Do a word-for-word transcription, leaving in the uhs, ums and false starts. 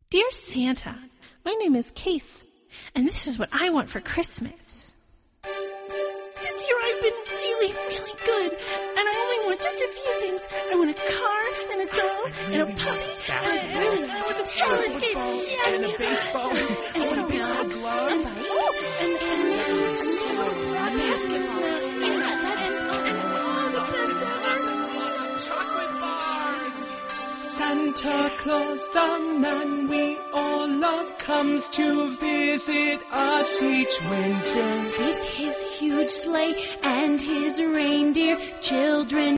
Dear Santa, my name is Case, and this is what I want for Christmas. This year I've been really, really good, and I only want just a few things. I want a car, and a doll, and a puppy, and a really, I want some roller skates, yeah, and a baseball, and I want a baseball dog, glove, and oh, and and and a basketball, yeah, that and and all the best ever. chocolate bars. Santa Claus, the man we all love, comes to visit us each winter. With his huge sleigh and his reindeer, children